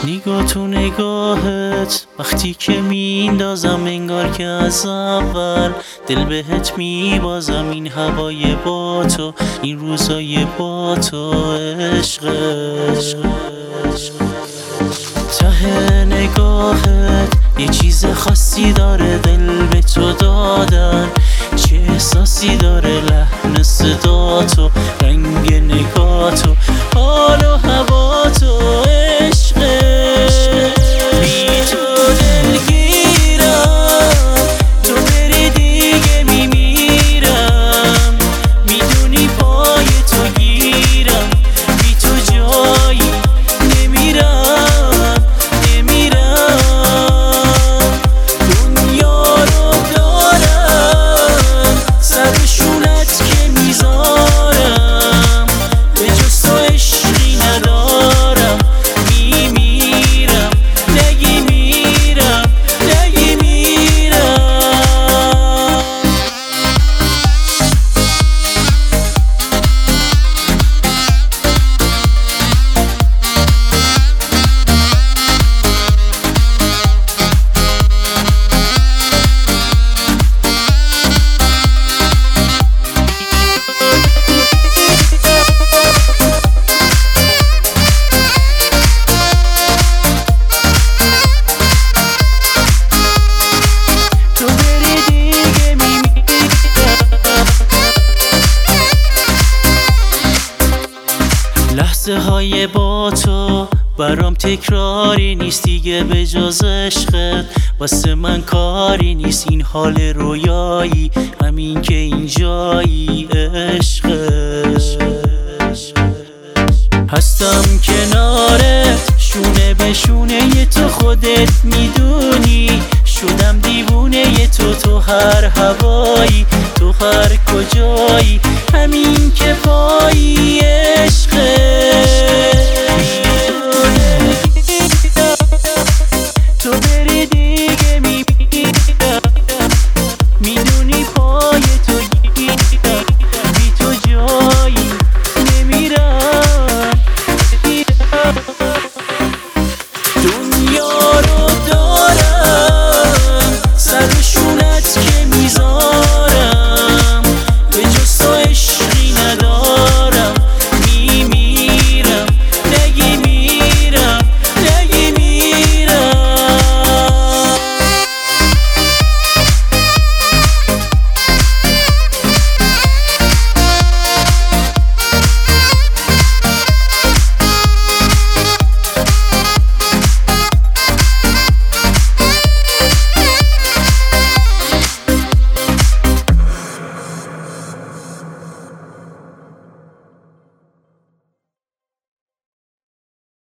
نگاه تو نگاهت وقتی که میندازم انگار که از اول دل بهت میبازم. این هوای با تو، این روزای با تو، عشق ته نگاهت یه چیز خاصی داره، دل به تو دادن چه احساسی داره، لحن صدا تو، رنگ نگاه تو، حال و هوا تو، عشق بی تو دلگیرم، تو بری دیگه میمیرم، میدونی پای تو گیرم، بی تو جایی نمیرم دنیا رو دارم سر شونت که میذارم، به جز تو عشقی ندارم، میمیرم نگی میرم نگی میرم. لحظه های با تو برام تکراری نیست دیگه، به جز عشقت واسه من کاری نیست. این حال رویایی همین که اینجایی، عشق هستم کنارت شونه به شونه تو، خودت میدونی شدم دیوونه تو، تو هر هوایی، تو هر کجایی، همین که پایی، عشق